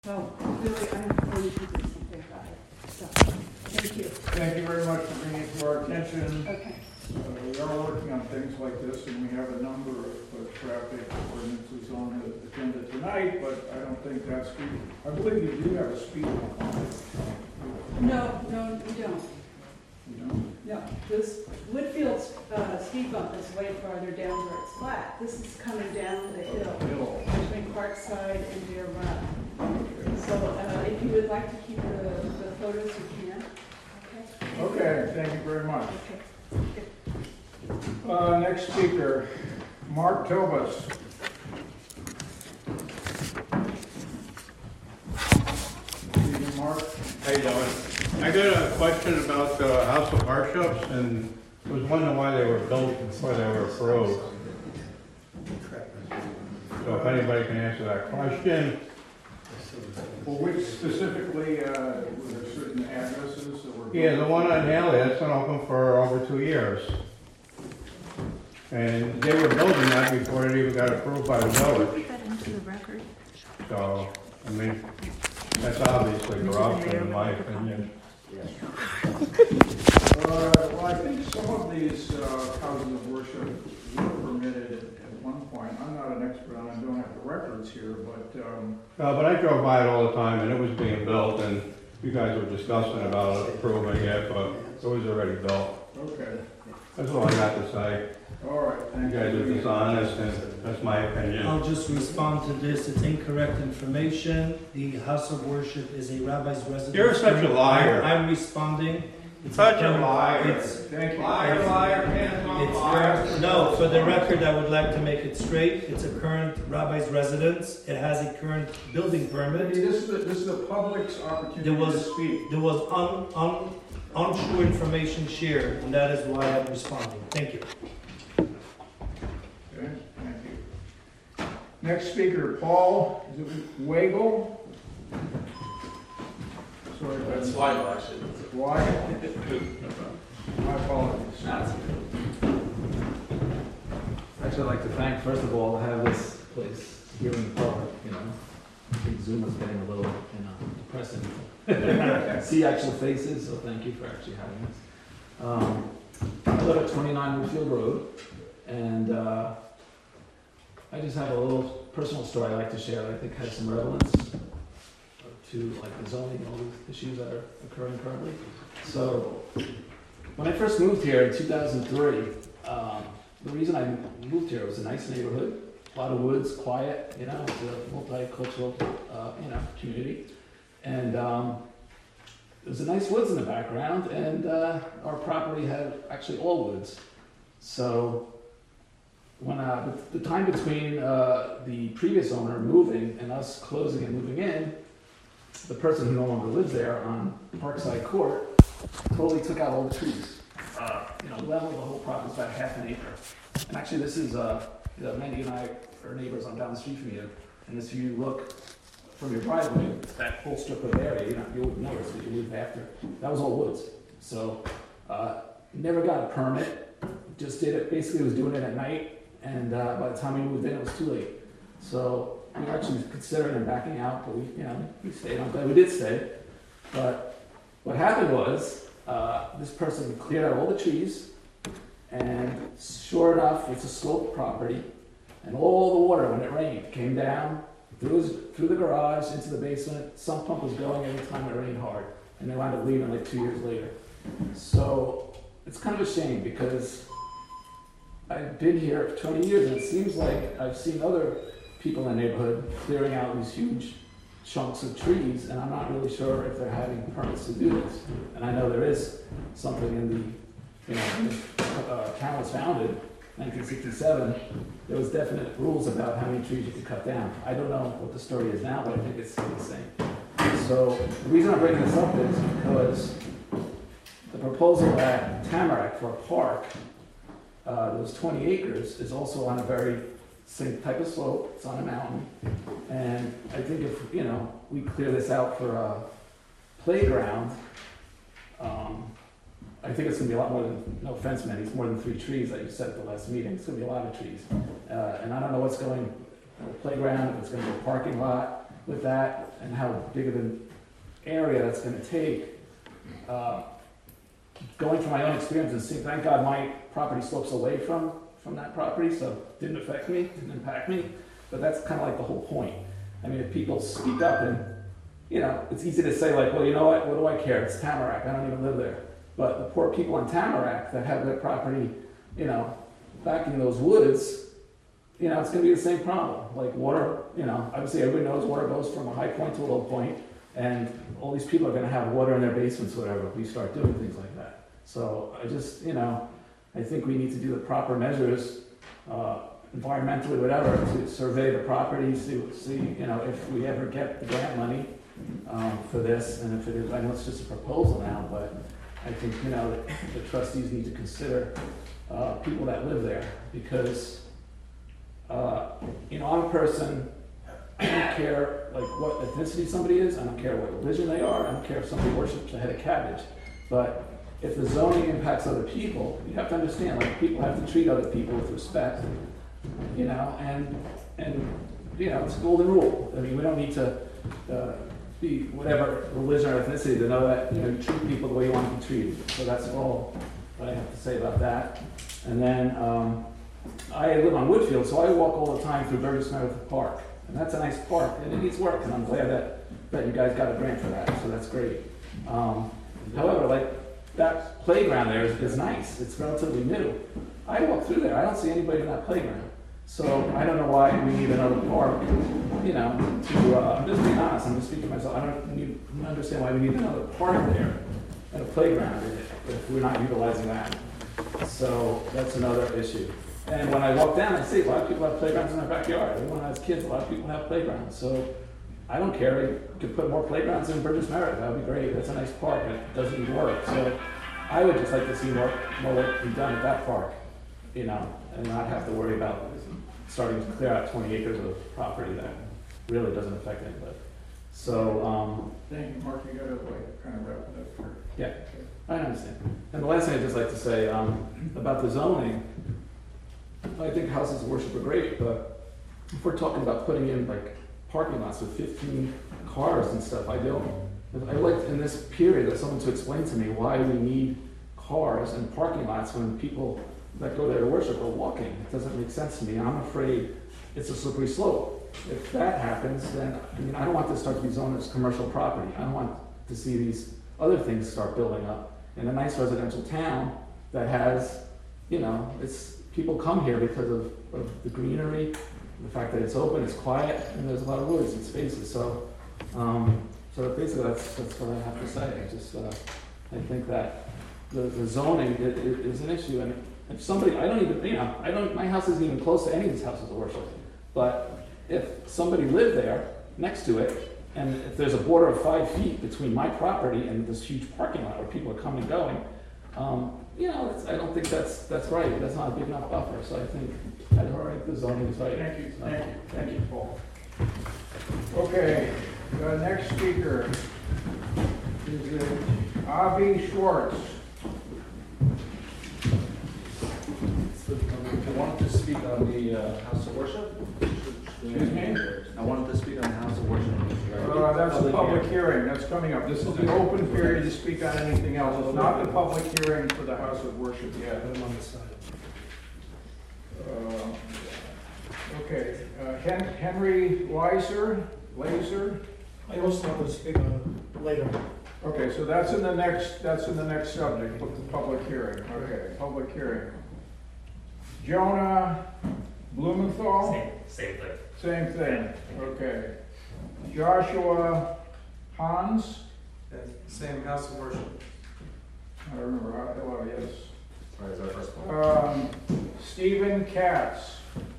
So really, I'm going to do something about it. So, thank you. Thank you very much for bringing it to our attention. Okay. We are working on things like this, and we have a number of traffic ordinances on the agenda tonight, but I don't think that's, I believe you do have a speed bump on it. No, we don't. You know? No, this Woodfield's speed bump is way farther down where it's flat. This is coming down the hill between Parkside and Deer Run. So if you would like to keep the photos, you can. Okay. Okay, thank you very much. Okay. Next speaker, Mark Tobus. Good evening, Mark. How you doing? I got a question about the House of Hardships, and I was wondering why they were built before they were approved. So if anybody can answer that question. Well, which specifically, were there certain addresses that were? Yeah, the one on Haley, that's been open for over 2 years. And they were building that before it even got approved by the village. Put that into the record. So, I mean, that's obviously corruption in my opinion. Well, I think some of these houses of worship were permitted at one point. I'm not an expert on it, I don't have the records here, but... But I drove by it all the time, and it was being built, and you guys were discussing about approving it, but it was already built. Okay. That's all I got to say. All right, You thank you. guys are dishonest, and that's my opinion. I'll just respond to this. It's incorrect information. The house of worship is a rabbi's residence. You're such a liar. I'm responding. It's Such a liar. Thank you. Liar, liar, hands on fire. No, for the record, I would like to make it straight. It's a current rabbi's residence. It has a current building permit. This is the public's opportunity There was- to speak. There was untrue information shared, and that is why I'm responding. Thank you. Okay, thank you. Next speaker, Paul, is it Wagle? Sorry, That's that's why, actually. why. My apologies. Actually, I'd like to thank, first of all, to have this place here in the public, you know. I think Zoom is getting a little, depressing. See actual faces, so thank you for actually having this. I live at 29 Woodfield Road, and I just have a little personal story I'd like to share that I think has some relevance to like the zoning and all these issues that are occurring currently. So, when I first moved here in 2003, the reason I moved here was a nice neighborhood, a lot of woods, quiet, it's a multicultural, community. And there was a nice woods in the background, and our property had actually all woods. So when the time between the previous owner moving and us closing and moving in, the person who no longer lives there on Parkside Court totally took out all the trees. Leveled the whole property, about half an acre. And actually, this is Mandy and I are neighbors. I'm down the street from you, and as you look from your driveway, that whole strip of area, you wouldn't notice that you moved after. That was all woods. So never got a permit. Just did it. Basically, was doing it at night, and by the time we moved in, it was too late. So we were actually considering backing out, but we stayed. I'm glad we did stay. But what happened was this person cleared out all the trees, and sure enough, it's a sloped property, and all the water when it rained came down through the garage into the basement. Sump pump was going every time it rained hard, and they wound up leaving like 2 years later. So it's kind of a shame because I've been here for 20 years, and it seems like I've seen other people in the neighborhood clearing out these huge chunks of trees, and I'm not really sure if they're having permits to do this. And I know there is something in the, town was founded, 1967, there was definite rules about how many trees you could cut down. I don't know what the story is now, but I think it's still the same. So the reason I'm bringing this up is because the proposal at Tamarack for a park, those 20 acres, is also on a very same type of slope. It's on a mountain, and I think if we clear this out for a playground, I think it's going to be a lot more than, no offense, man, it's more than 3 trees like you said at the last meeting. It's going to be a lot of trees, and I don't know what's going, playground, if it's going to be a parking lot. with that and how big of an area that's gonna take, going from my own experience and seeing, thank God my property slopes away from that property, so it didn't affect me, didn't impact me, but that's kind of like the whole point. I mean, if people speak up and, you know, it's easy to say like, well, you know what do I care? It's Tamarack, I don't even live there. But the poor people in Tamarack that have their property, you know, back in those woods, you know, it's gonna be the same problem. Like water, you know, obviously everybody knows water goes from a high point to a low point, and all these people are gonna have water in their basements, whatever, if we start doing things like that. So I just, you know, I think we need to do the proper measures, environmentally, whatever, to survey the property, see, you know, if we ever get the grant money for this, and if it is, I know it's just a proposal now, but I think, you know, the trustees need to consider people that live there, because, you know, I'm a person, I don't care like what ethnicity somebody is, I don't care what religion they are, I don't care if somebody worships a head of cabbage, but if the zoning impacts other people, you have to understand, like, people have to treat other people with respect, you know, and you know, it's a golden rule. I mean, we don't need to be whatever religion or ethnicity to know that, you know, you treat people the way you want to be treated. So that's all that I have to say about that. And then I live on Woodfield, so I walk all the time through Burgess Meredith Park, and that's a nice park, and it needs work, and I'm glad that you guys got a grant for that, so that's great. However, like, that playground there is nice. It's relatively new. I walk through there. I don't see anybody in that playground. So I don't know why we need another park, you know, I'm just being honest. I'm just speaking to myself. I don't understand why we need another park there and a playground in it if we're not utilizing that. So that's another issue. And when I walk down, I see a lot of people have playgrounds in their backyard. Everyone has kids. A lot of people have playgrounds. So I don't care. You could put more playgrounds in Burgess Meredith. That would be great. That's a nice park. It doesn't need work. So I would just like to see more work be done at that park, you know, and not have to worry about starting to clear out 20 acres of property that really doesn't affect anybody. So, Thank you, Mark, you gotta like kind of wrap it up here. yeah, I understand. And the last thing I'd just like to say about the zoning, I think houses of worship are great, but if we're talking about putting in like parking lots with 15 cars and stuff, I like in this period that someone to explain to me why we need cars and parking lots when people that go there to worship are walking. It doesn't make sense to me. I'm afraid it's a slippery slope. If that happens, then I mean, I don't want this to start to be zoned as commercial property. I don't want to see these other things start building up in a nice residential town that has, you know, it's people come here because of the greenery, the fact that it's open, it's quiet, and there's a lot of woods and spaces. So, so basically that's what I have to say. I think that the zoning is an issue, and if somebody, my house isn't even close to any of these houses of worship, but if somebody lived there next to it, and if there's a border of 5 feet between my property and this huge parking lot where people are coming and going, you know, I don't think that's right. That's not a big enough buffer. So I think that's all right. The zoning is right. Thank you, Paul. Okay, the next speaker is Avi Schwartz. I wanted to speak on the house of worship. Excuse me? I wanted to speak on the house of worship. That's a public hearing, that's coming up. This is the open period to speak on anything else. It's not the public hearing for the house of worship yet. I'm on the side. Okay, Henry Laser? I also want to speak on it later. Okay, so that's in the next subject, with the public hearing. Okay, public hearing. Jonah Blumenthal? Same thing. Same thing, okay. Joshua Hans? Same house of worship. I don't remember, hello, yes. Sorry, is our first one. Stephen Katz?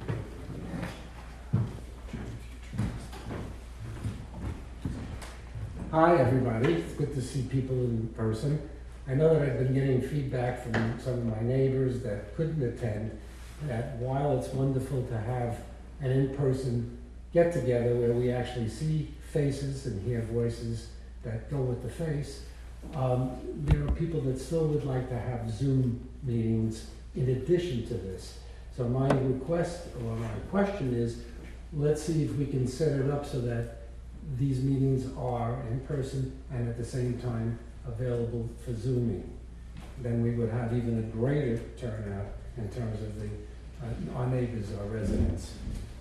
Hi, everybody. It's good to see people in person. I know that I've been getting feedback from some of my neighbors that couldn't attend, that while it's wonderful to have an in-person get-together where we actually see faces and hear voices that go with the face, there are people that still would like to have Zoom meetings in addition to this. So my request or my question is, let's see if we can set it up so that these meetings are in person and at the same time available for Zooming. Then we would have even a greater turnout in terms of our neighbors, our residents.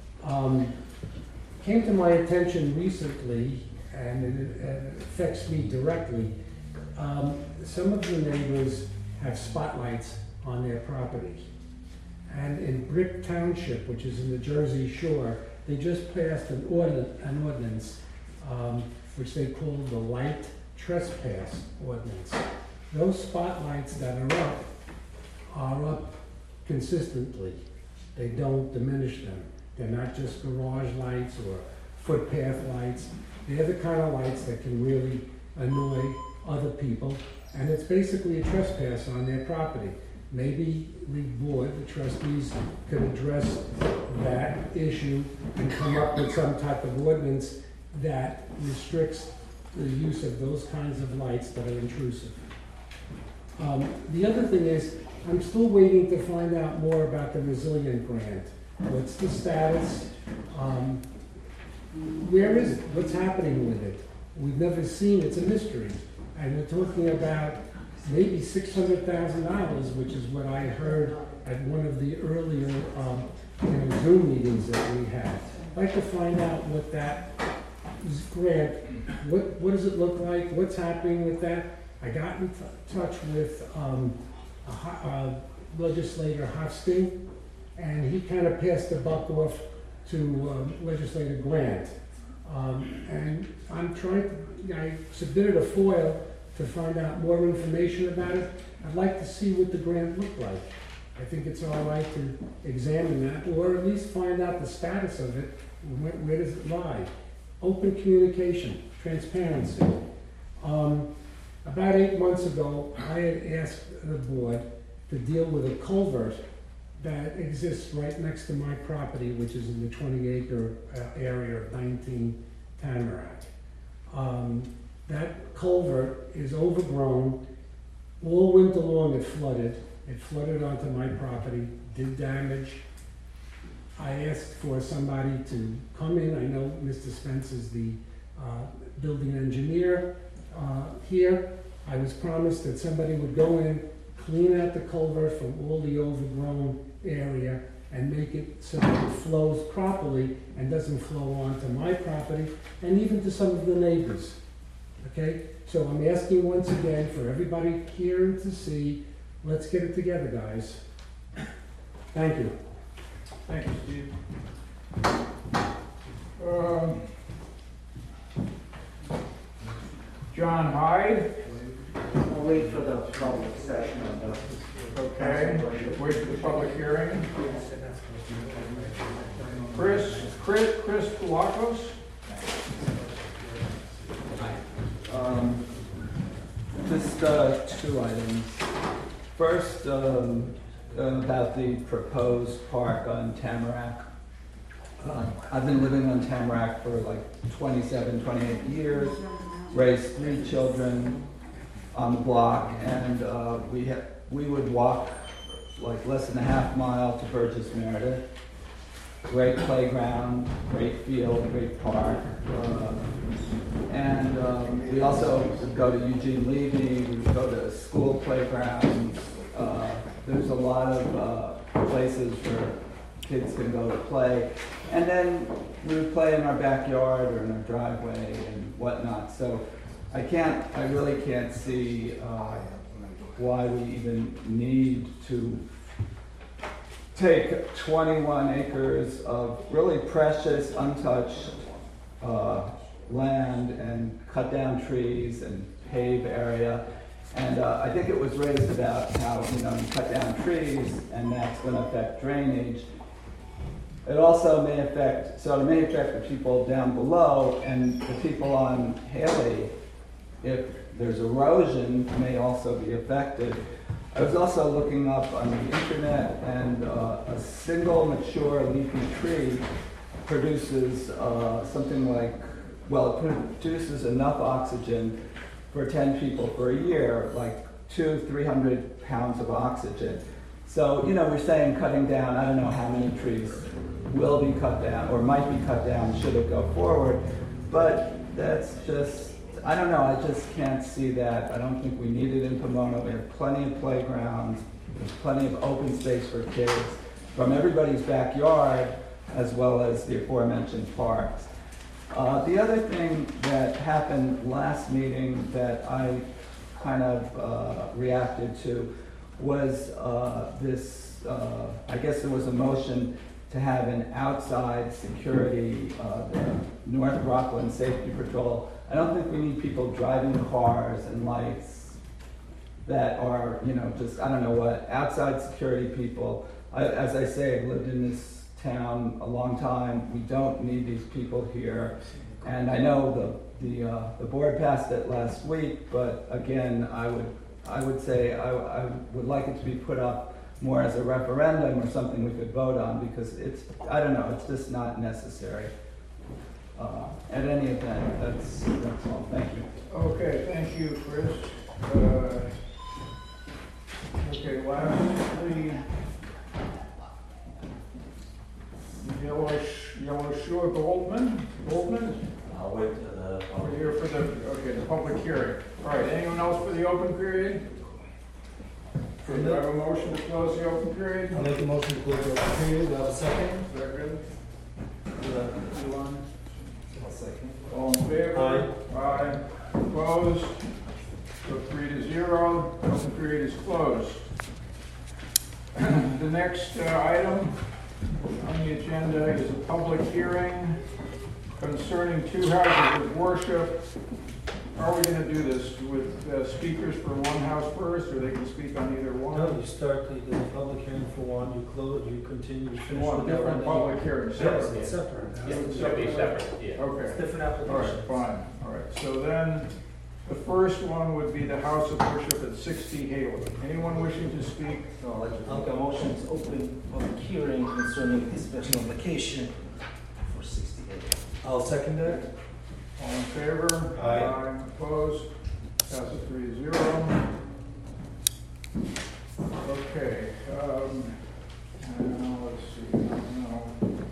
Came to my attention recently, and it affects me directly. Some of the neighbors have spotlights on their property. And in Brick Township, which is in the Jersey Shore, they just passed an ordinance which they call the light trespass ordinance. Those spotlights that are up consistently. They don't diminish them. They're not just garage lights or footpath lights. They're the kind of lights that can really annoy other people, and it's basically a trespass on their property. Maybe the board, the trustees, could address that issue and come up with some type of ordinance that restricts the use of those kinds of lights that are intrusive. The other thing is, I'm still waiting to find out more about the Resilient Grant. What's the status? Where is it? What's happening with it? We've never seen it. It's a mystery. And we're talking about maybe $600,000, which is what I heard at one of the earlier Zoom meetings that we had. I'd like to find out what that grant, what does it look like? What's happening with that? I got in touch with legislator Hofstein, and he kind of passed the buck off to legislator Grant. And I'm I submitted a FOIL to find out more information about it. I'd like to see what the grant looked like. I think it's all right to examine that, or at least find out the status of it. Where does it lie? Open communication, transparency. About 8 months ago, I had asked the board to deal with a culvert that exists right next to my property, which is in the 20-acre area of 19 Tamarack. That culvert is overgrown. All winter long it flooded. It flooded onto my property, did damage. I asked for somebody to come in. I know Mr. Spence is the building engineer here. I was promised that somebody would go in, clean out the culvert from all the overgrown area and make it so that it flows properly and doesn't flow onto my property and even to some of the neighbors. Okay? So I'm asking once again for everybody here to see, let's get it together, guys. Thank you. Thank you, Steve. John Hyde. I'll wait for the public session of the... Okay, wait for the public hearing. Chris Pulakos. Just two items. First, about the proposed park on Tamarack. I've been living on Tamarack for like 27, 28 years, raised 3 children on the block, and we would walk like less than a half mile to Burgess Meredith. Great playground, great field, great park. And we also would go to Eugene Levy, we would go to school playgrounds. There's a lot of places where kids can go to play. And then we would play in our backyard or in our driveway and whatnot. So I really can't see why we even need to take 21 acres of really precious, untouched land and cut down trees and pave area. And I think it was raised about how, you cut down trees and that's going to affect drainage. It also may affect the people down below, and the people on Haley, if there's erosion, may also be affected. I was also looking up on the internet, and a single mature leafy tree produces it produces enough oxygen for 10 people for a year, like 200-300 pounds of oxygen. So, we're saying cutting down, I don't know how many trees will be cut down or might be cut down should it go forward. But that's just, I don't know, I just can't see that. I don't think we need it in Pomona. We have plenty of playgrounds, there's plenty of open space for kids from everybody's backyard as well as the aforementioned parks. The other thing that happened last meeting that I kind of reacted to was this, I guess there was a motion to have an outside security, the North Rockland Safety Patrol. I don't think we need people driving cars and lights that are, you know, just, I don't know what, outside security people. As I say, I've lived in this town a long time. We don't need these people here. And I know the board passed it last week, but again, I would say I would like it to be put up more as a referendum or something we could vote on, because it's, I don't know, it's just not necessary. At any event, that's all. Thank you. Okay, thank you, Chris. Okay, lastly, Yellow Shore Goldman. I'll wait till the. We're here for the public hearing. All right, anyone else for the open period? Do I have a motion to close the open period? I'll make a motion to close the open period. Do I have a second? Second. I'll second. All in favor? Aye. Opposed? So 3-0. Open period is closed. The next item on the agenda is a public hearing concerning 2 houses of worship. How are we going to do this? With speakers for one house first, or they can speak on either one? No, you start the public hearing for one, you close, you continue, you finish One with that different one. public hearing, Yes, separate. it's separate. It's separate. It's Okay, different all right, applications. fine, all right. So then, the first one would be the House of Worship at 60 Haley. Anyone wishing to speak? No, I'd like to make a motion to open public hearing concerning the special application for 68. I'll second that. All in favor? Aye. Opposed? Passes 3-0. Okay, now let's see, now.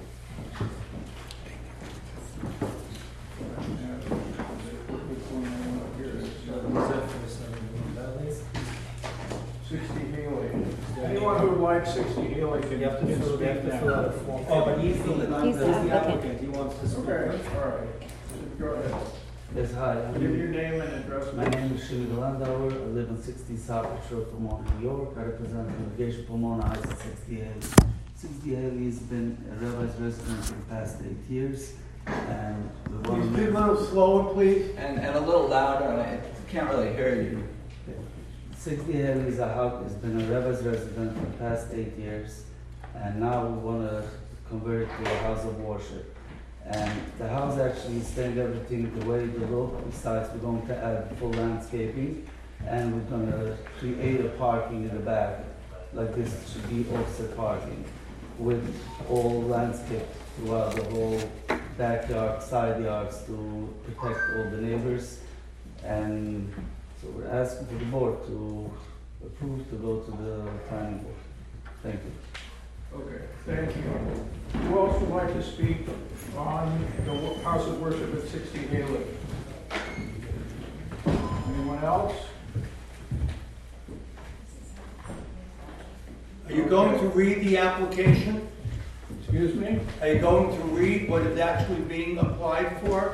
Which one I want here is 60 Haley. Anyone who would like 60 Haley can You have to can fill speak out a now. form. Oh, but he's the applicant, he wants to speak. Okay, all right. Go ahead. Yes, hi. Give your name and address. My name is Shirley Landauer. I live in 60 South Shore, Pomona, New York. I represent the congregation Pomona Heights at 60 Haley. 60 Haley has been a rabbi's resident for the past 8 years. And we want to Speak a little slower, please. and a little louder. I can't really hear you. 60 Haley is has been a rabbi's resident for the past 8 years. And now we want to convert it to a house of worship. And the house actually stays everything the way it looks. Besides, we're going to add full landscaping, and we're going to create a parking in the back. Like this should be offset parking with all landscape throughout the whole backyard, side yards to protect all the neighbors. And so we're asking for the board to approve to go to the planning board. Thank you. Okay, thank you. Who else would like to speak on the House of Worship at 60 Haley? Anyone else? Are you going to read the application? Excuse me? Are you going to read what is actually being applied for?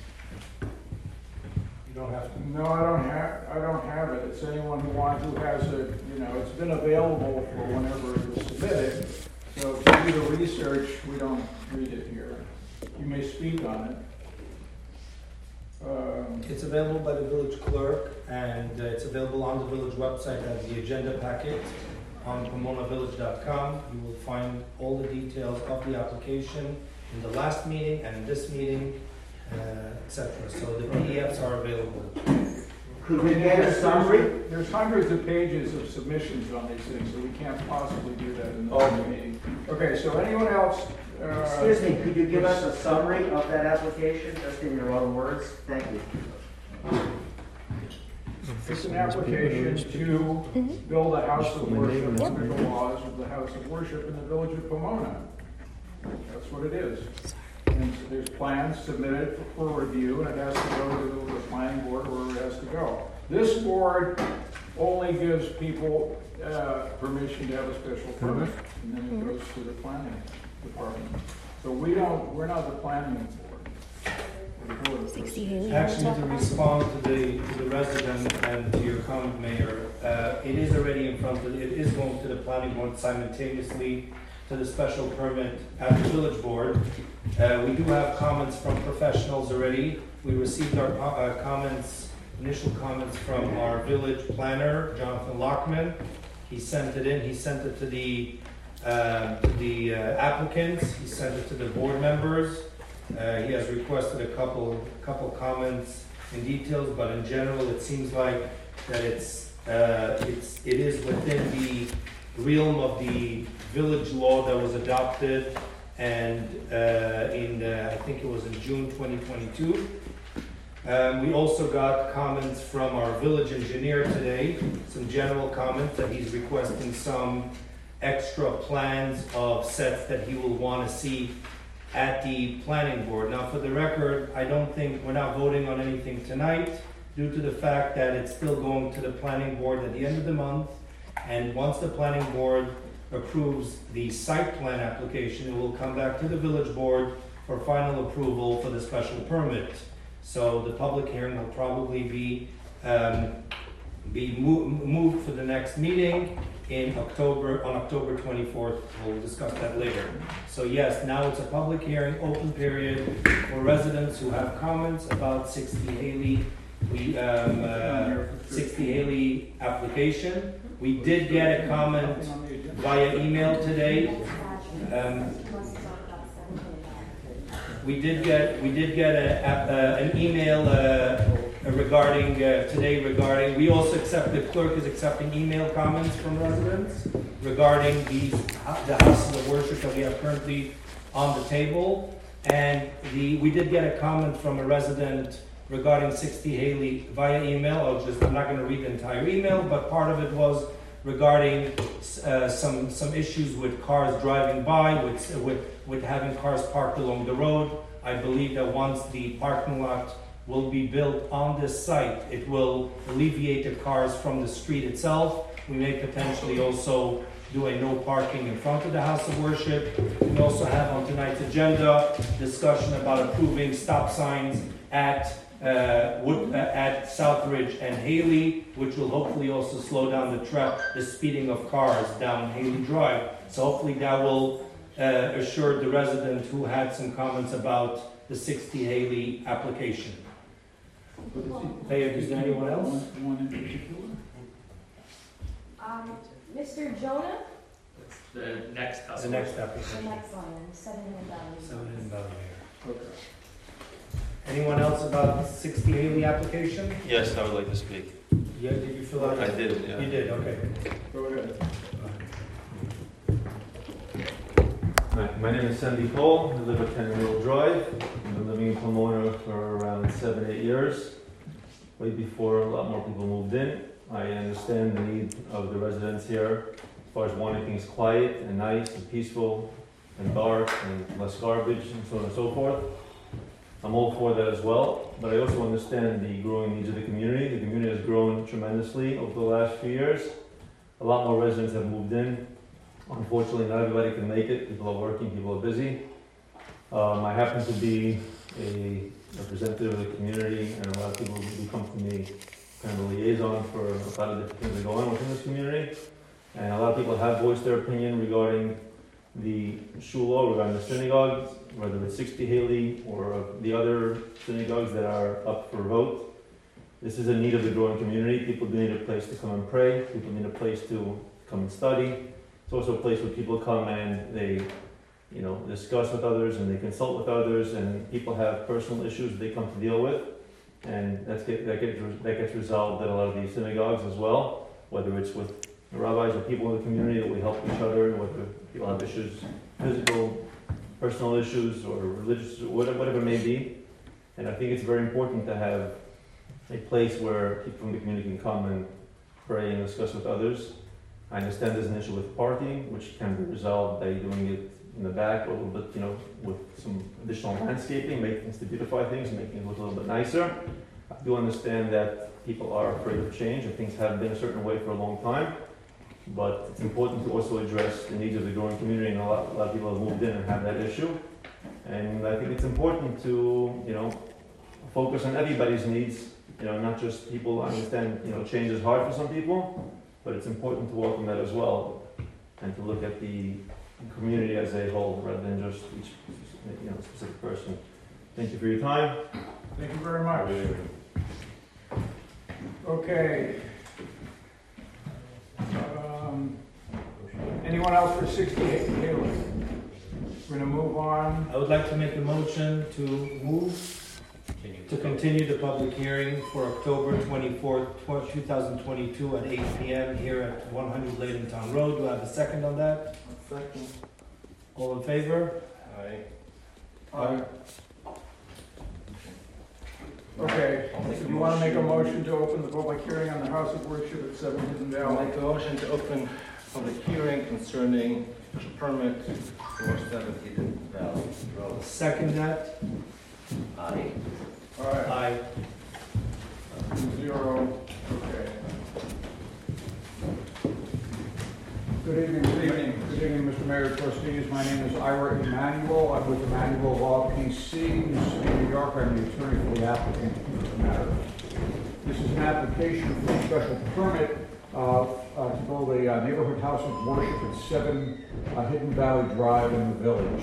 You don't have to. No, I don't have it. It's anyone who has it, you know, it's been available for whenever it was submitted. So to do the research, we don't read it here. You may speak on it. It's available by the village clerk, and it's available on the village website as the agenda packet on PomonaVillage.com. You will find all the details of the application in the last meeting and in this meeting, etc. So the PDFs are available. Could we get a summary? There's hundreds of pages of submissions on these things, so we can't possibly do that in the meeting. Okay, so anyone else? Excuse me, could you give us a summary of that application, just in your own words? Thank you. It's an application to build a house of worship under the laws of the House of Worship in the village of Pomona. That's what it is. and there's plans submitted for review, and it has to go to the planning board where it has to go. This board only gives people permission to have a special permit, and then it goes to the planning department. So we're not the planning board. We're the board of trustees. Actually, to respond to the resident and to your comment, Mayor, it is already in front of, it is going to the planning board simultaneously to the special permit at the village board. We do have comments from professionals already. We received our comments, initial comments from our village planner, Jonathan Lockman. He sent it in, he sent it to the applicants, he sent it to the board members. He has requested a couple comments and details, but in general, it seems like that it is within the realm of the village law that was adopted and I think it was in June 2022. We also got comments from our village engineer today, some general comments that he's requesting some extra plans of sets that he will want to see at the planning board. Now, for the record, I don't think we're not voting on anything tonight due to the fact that it's still going to the planning board at the end of the month. And once the planning board approves the site plan application, it will come back to the village board for final approval for the special permit. So the public hearing will probably be moved for the next meeting in October, on October 24th. We'll discuss that later. So yes, now it's a public hearing, open period for residents who have comments about 60 Haley, 60 Haley application. We did get a comment via email today. We did get an email regarding today regarding. We also accept, the clerk is accepting email comments from residents regarding the houses of worship that we have currently on the table. And we did get a comment from a resident regarding 60 Haley via email. I'm not going to read the entire email, but part of it was regarding some issues with cars driving by, with having cars parked along the road. I believe that once the parking lot will be built on this site, it will alleviate the cars from the street itself. We may potentially also do a no parking in front of the house of worship. We also have on tonight's agenda discussion about approving stop signs at Southridge and Haley, which will hopefully also slow down the speeding of cars down Haley Drive. So hopefully that will assure the resident who had some comments about the 60 Haley application. Hey, is there anyone else? One in particular? Mr. Jonah? The next house. The next The application. next one, 7 in Valley. Okay. Anyone else about the 60 Haley application? Yes, I would like to speak. Yeah, did you fill out? I did, yeah. You did, okay. Go ahead. Hi, my name is Sandy Cole. I live at 10 Mill Drive. I've been living in Pomona for around 7-8 years, way before a lot more people moved in. I understand the need of the residents here as far as wanting things quiet and nice and peaceful and dark and less garbage and so on and so forth. I'm all for that as well, but I also understand the growing needs of the community. The community has grown tremendously over the last few years. A lot more residents have moved in. Unfortunately, not everybody can make it. People are working, people are busy. I happen to be a representative of the community, and a lot of people who come to me kind of a liaison for a lot of different things that go on within this community. And a lot of people have voiced their opinion regarding the shul law, regarding the synagogues, whether it's 60 Haley or the other synagogues that are up for vote. This is a need of the growing community. People do need a place to come and pray. People need a place to come and study. It's also a place where people come and they, discuss with others and they consult with others, and people have personal issues they come to deal with, and that gets resolved at a lot of these synagogues as well. Whether it's with the rabbis or people in the community that we help each other, whether people have issues, physical, personal issues, or religious, or whatever it may be. And I think it's very important to have a place where people from the community can come and pray and discuss with others. I understand there's an issue with parking, which can be resolved by doing it in the back, a little bit, you know, with some additional landscaping, make things to beautify things, make things look a little bit nicer. I do understand that people are afraid of change, and things have been a certain way for a long time. But it's important to also address the needs of the growing community, and a lot of people have moved in and have that issue. And I think it's important to, you know, focus on everybody's needs, you know, not just people. I understand, you know, change is hard for some people, but it's important to welcome that as well, and to look at the community as a whole rather than just each, you know, specific person. Thank you for your time. Thank you very much. Okay. Anyone else for 68 Haley? We're gonna move on. I would like to make a motion to continue the public hearing for October 24th, 2022 at 8 p.m. here at 100 Laydentown Road. Do I have a second on that? Second. All in favor? Aye. Okay, so you want to make a motion to open the public hearing on the House of Worship at 7 Hidden I'll Valley? make a motion to open public hearing concerning special permit for 7 Hidden Valley Road. Second that? Aye. All right, Aye. 0, okay. Good evening, Mr. Mayor, trustees. My name is Ira Emanuel. I'm with Emanuel Law PC in the city of New York. I'm the attorney for the applicant in this matter. This is an application for a special permit to build a neighborhood house of worship at 7 Hidden Valley Drive in the village.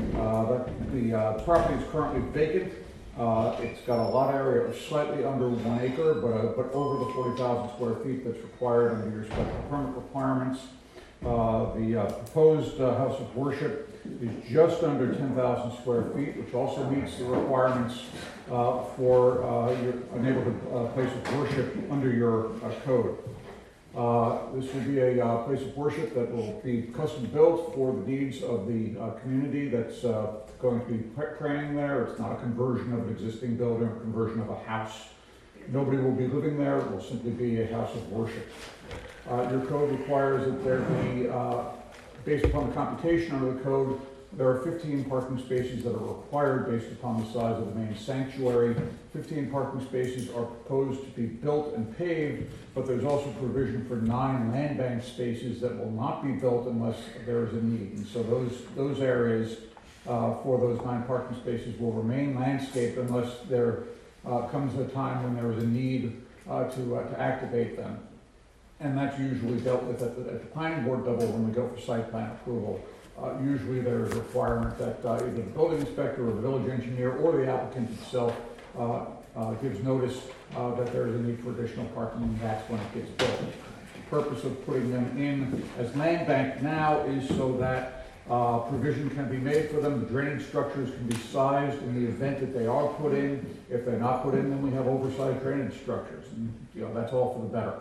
The property is currently vacant. It's got a lot area of slightly under 1 acre, but over the 40,000 square feet that's required under your special permit requirements. The proposed house of worship is just under 10,000 square feet, which also meets the requirements for a neighborhood place of worship under your code. This will be a place of worship that will be custom built for the needs of the community that's going to be praying there. It's not a conversion of an existing building or conversion of a house. Nobody will be living there. It will simply be a house of worship. Your code requires that there be, based upon the computation under the code, there are 15 parking spaces that are required based upon the size of the main sanctuary. 15 parking spaces are proposed to be built and paved, but there's also provision for 9 land bank spaces that will not be built unless there is a need. And so those areas for those 9 parking spaces will remain landscaped unless there comes a time when there is a need to activate them. And that's usually dealt with at the planning board level when we go for site plan approval. Usually there is a requirement that either the building inspector or the village engineer or the applicant itself gives notice that there is a need for additional parking, and that's when it gets built. The purpose of putting them in as land bank now is so that provision can be made for them. The drainage structures can be sized in the event that they are put in. If they're not put in, then we have oversized drainage structures, and that's all for the better.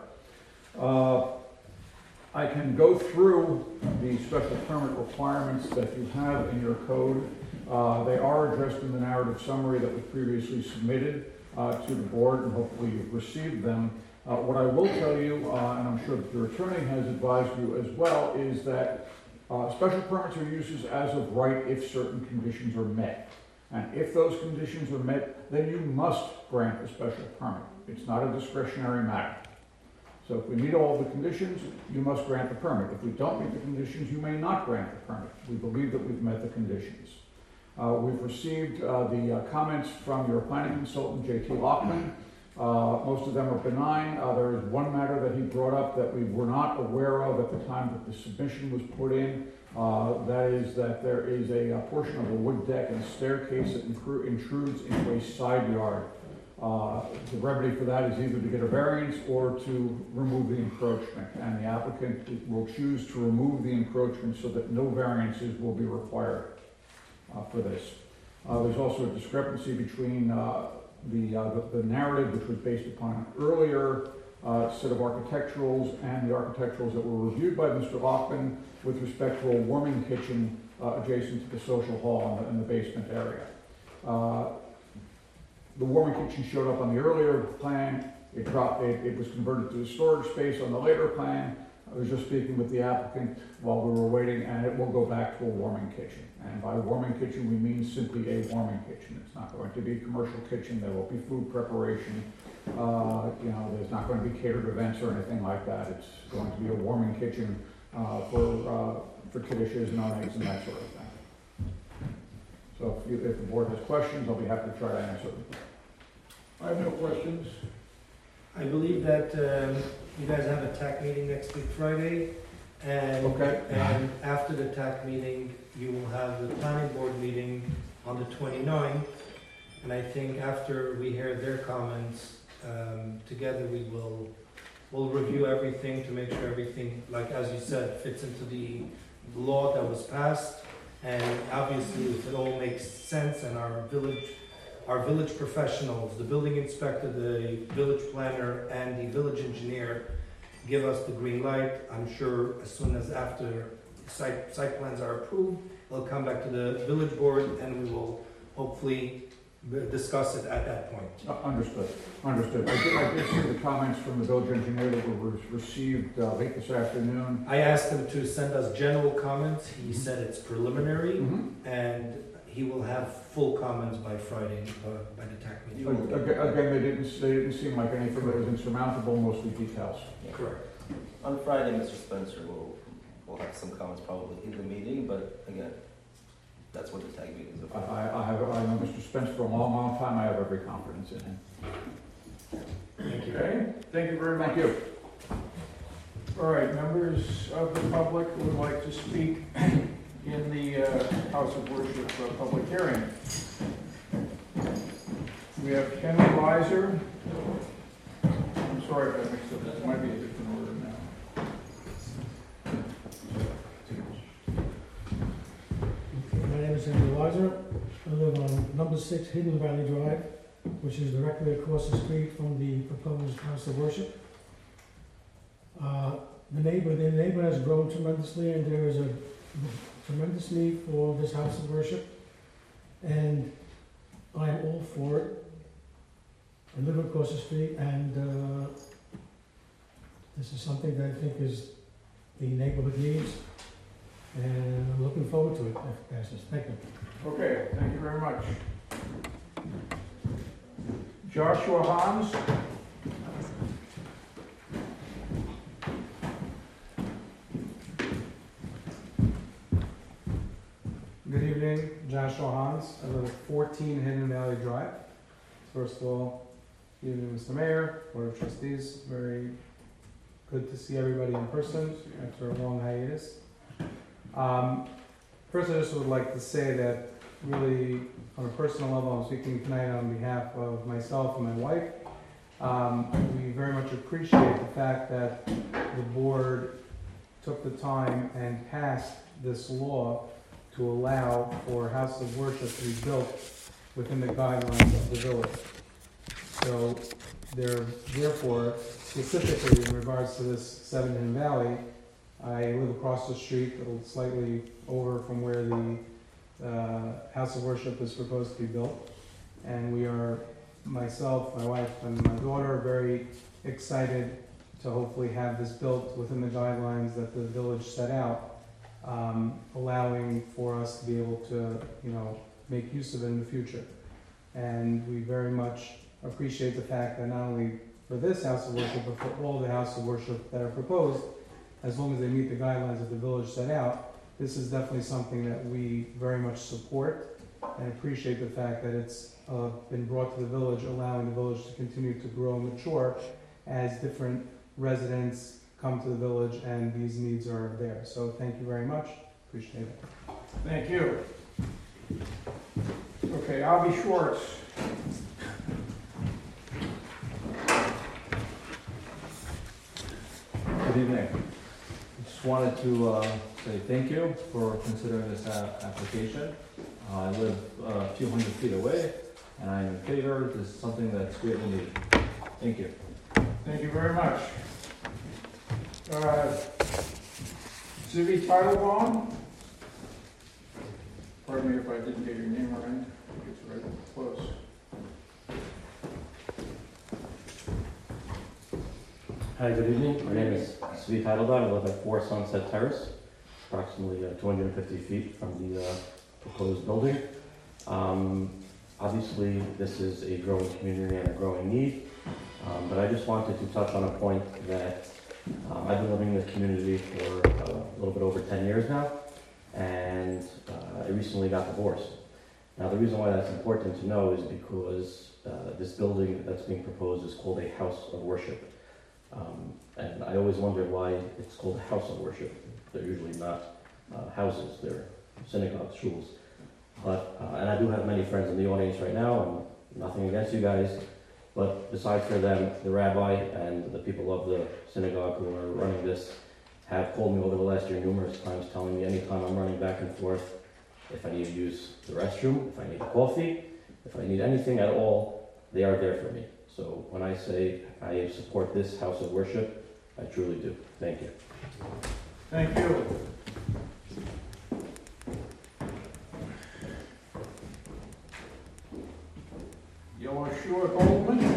I can go through the special permit requirements that you have in your code. They are addressed in the narrative summary that was previously submitted to the board, and hopefully you've received them. What I will tell you, and I'm sure that your attorney has advised you as well, is that special permits are uses as of right if certain conditions are met. And if those conditions are met, then you must grant a special permit. It's not a discretionary matter. So if we meet all the conditions, you must grant the permit. If we don't meet the conditions, you may not grant the permit. We believe that we've met the conditions. We've received the comments from your planning consultant, J.T. Lockman. Most of them are benign. There is one matter that he brought up that we were not aware of at the time that the submission was put in. That is that there is a portion of a wood deck and a staircase that intrudes into a side yard. The remedy for that is either to get a variance or to remove the encroachment, and the applicant will choose to remove the encroachment so that no variances will be required for this. There's also a discrepancy between the narrative, which was based upon an earlier set of architecturals, and the architecturals that were reviewed by Mr. Lockman with respect to a warming kitchen adjacent to the social hall in the basement area. The warming kitchen showed up on the earlier plan. It was converted to a storage space on the later plan. I was just speaking with the applicant while we were waiting, and it will go back to a warming kitchen. And by warming kitchen, we mean simply a warming kitchen. It's not going to be a commercial kitchen. There will be food preparation. There's not going to be catered events or anything like that. It's going to be a warming kitchen for kiddishes and eggs and that sort of thing. So if the board has questions, I'll be happy to try to answer them. I have no questions. I believe that you guys have a TAC meeting next week Friday, and Okay. and after the TAC meeting, you will have the planning board meeting on the 29th, and I think after we hear their comments, together we'll review everything to make sure everything, like as you said, fits into the law that was passed, and obviously if it all makes sense and our village professionals, the building inspector, the village planner, and the village engineer give us the green light, I'm sure as soon as after site plans are approved, it'll come back to the village board and we will hopefully discuss it at that point. Understood. I did see the comments from the village engineer that were received late this afternoon. I asked him to send us general comments. He said it's preliminary, and he will have full comments by Friday, by the TAC meeting. Again, they didn't seem like anything that was insurmountable, mostly details. Yeah. Correct. On Friday, Mr. Spencer will have some comments probably in the meeting, but again, that's what the TAG meeting is about. I know Mr. Spencer for a long time. I have every confidence in him. Thank you. Okay, thank you very much. Thank you. All right, members of the public who would like to speak in the House of Worship public hearing. We have Ken Weiser. I'm sorry if I mixed up. This might be a different order now. My name is Henry Weiser. I live on number 6 Hidden Valley Drive, which is directly across the street from the proposed house of worship. The neighbor has grown tremendously, and there is a tremendous need for this house of worship, and I am all for it. I live across the street, and this is something that I think is the neighborhood needs, and I'm looking forward to it if it passes. Thank you. Okay, thank you very much. Joshua Hans. Good evening, Joshua Hans. I live at 14 Hidden Valley Drive. First of all, good evening, Mr. Mayor, Board of Trustees. Very good to see everybody in person after a long hiatus. First, I just would like to say that really, on a personal level, I'm speaking tonight on behalf of myself and my wife. We very much appreciate the fact that the board took the time and passed this law to allow for House of Worship to be built within the guidelines of the village. So therefore, specifically in regards to this 7 Hidden Valley, I live across the street, slightly over from where the House of Worship is proposed to be built. And we are, myself, my wife, and my daughter, are very excited to hopefully have this built within the guidelines that the village set out, allowing for us to be able to, make use of it in the future. And we very much appreciate the fact that not only for this House of Worship, but for all the House of Worship that are proposed, as long as they meet the guidelines that the village set out, this is definitely something that we very much support and appreciate the fact that it's been brought to the village, allowing the village to continue to grow and mature as different residents come to the village and these needs are there. So thank you very much. Appreciate it. Thank you. Okay, Avi Schwartz. Good evening. I just wanted to say thank you for considering this application. I live a few hundred feet away, and I'm in favor. This is something that's greatly needed. Thank you. Thank you very much. Zivi Teitelbaum. Pardon me if I didn't get your name right. I think it's right close. Hi, good evening. My name is Svi Heidelberg. I live at 4 Sunset Terrace, approximately 250 feet from the proposed building. Obviously, this is a growing community and a growing need, but I just wanted to touch on a point that I've been living in this community for a little bit over 10 years now, and I recently got divorced. Now, the reason why that's important to know is because this building that's being proposed is called a house of worship. And I always wondered why it's called a house of worship. They're usually not houses, they're synagogues, shuls. But, and I do have many friends in the audience right now, and nothing against you guys, but besides for them, the rabbi and the people of the synagogue who are running this have called me over the last year numerous times, telling me anytime I'm running back and forth, if I need to use the restroom, if I need coffee, if I need anything at all, they are there for me. So when I say I support this house of worship, I truly do. Thank you. Thank you. Yoshua Goldman.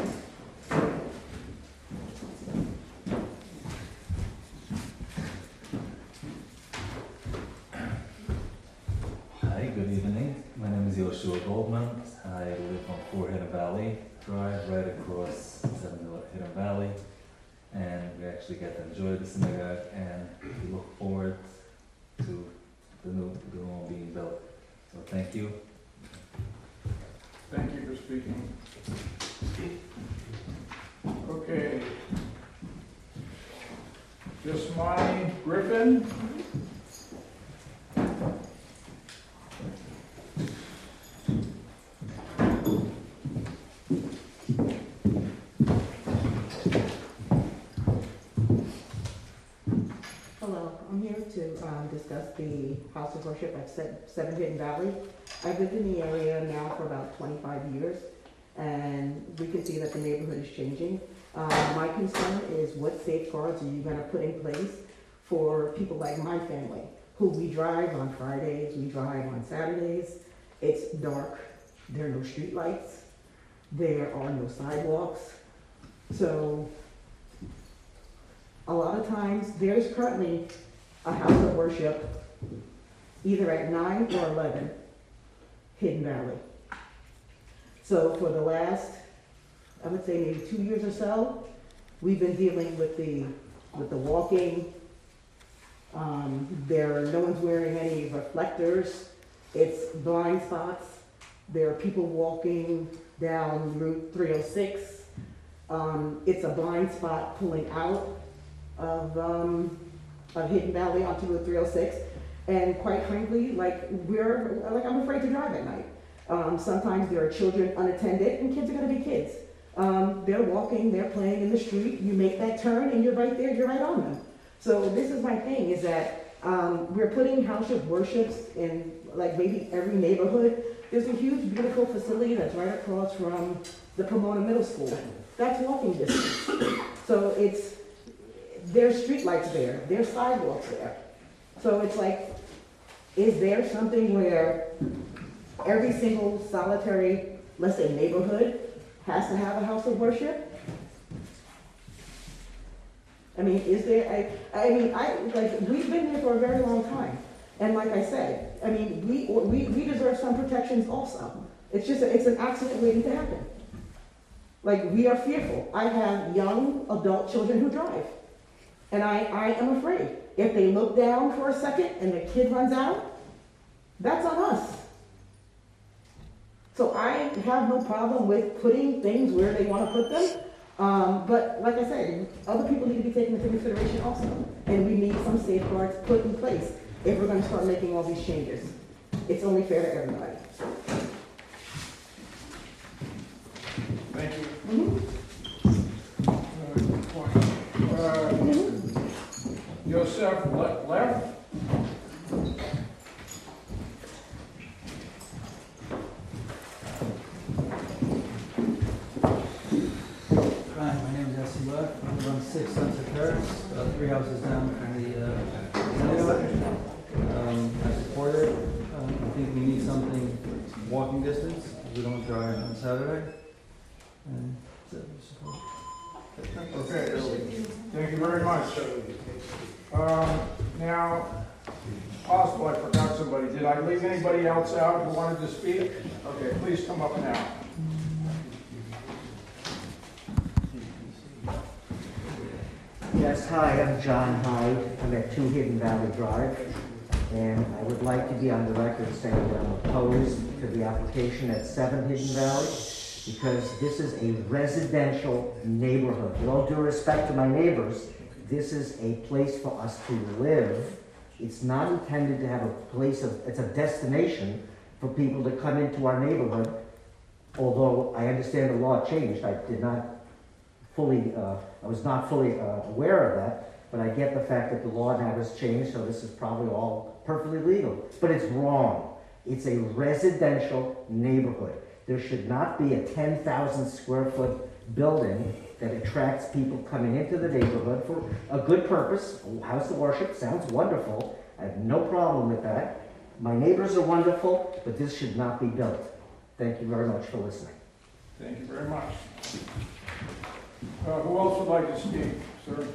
Hi, good evening. My name is Yoshua Goldman. I live on 4 Hidden Valley Drive, right across 7 Hidden Valley. And we actually get to enjoy the synagogue, and we look forward to the new one being built. So thank you. Thank you for speaking. Okay. Jasmine Griffin. Hello, I'm here to discuss the House of Worship at 7 Hidden Valley. I've lived in the area now for about 25 years, and we can see that the neighborhood is changing. My concern is what safeguards are you going to put in place for people like my family, who we drive on Fridays, we drive on Saturdays. It's dark, there are no street lights, there are no sidewalks. So a lot of times, there's currently a house of worship either at 9 or 11 Hidden Valley. So for the last, I would say maybe 2 years or so, we've been dealing with the walking. No one's wearing any reflectors. It's blind spots. There are people walking down Route 306. It's a blind spot pulling out of Hidden Valley onto Route 306, and quite frankly, I'm afraid to drive at night. Sometimes there are children unattended, and kids are going to be kids. They're walking, they're playing in the street. You make that turn, and you're right there. You're right on them. So this is my thing: is that we're putting house of worships in like maybe every neighborhood. There's a huge, beautiful facility that's right across from the Pomona Middle School. That's walking distance. So there's street lights there, there's sidewalks there. So it's like, is there something where every single solitary, let's say, neighborhood has to have a house of worship? I mean, is there, we've been here for a very long time. And like I said, I mean, we deserve some protections also. It's an accident waiting to happen. Like, we are fearful. I have young adult children who drive. And I am afraid. If they look down for a second and the kid runs out, that's on us. So I have no problem with putting things where they want to put them. But like I said, other people need to be taken into consideration also. And we need some safeguards put in place if we're going to start making all these changes. It's only fair to everybody. Thank you. Mm-hmm. Yosef Leff. Hi, my name is Jesse Leff. I live on 6 Sunset Terrace, about 3 houses down from the synagogue. I support it. I think we need something walking distance, because we don't drive on Saturday. And so, support. Okay. Thank you very much. Now, possible I forgot somebody. Did I leave anybody else out who wanted to speak? Okay, please come up now. Yes, hi, I'm John Hyde. I'm at 2 Hidden Valley Drive. And I would like to be on the record saying that I'm opposed to the application at 7 Hidden Valley because this is a residential neighborhood. With all due respect to my neighbors, this is a place for us to live. It's not intended to have a place of, it's a destination for people to come into our neighborhood. Although I understand the law changed, I was not fully aware of that, but I get the fact that the law now has changed, so this is probably all perfectly legal. But it's wrong. It's a residential neighborhood. There should not be a 10,000 square foot building that attracts people coming into the neighborhood for a good purpose. A house of worship sounds wonderful. I have no problem with that. My neighbors are wonderful, but this should not be built. Thank you very much for listening. Thank you very much. Who else would like to speak, sir?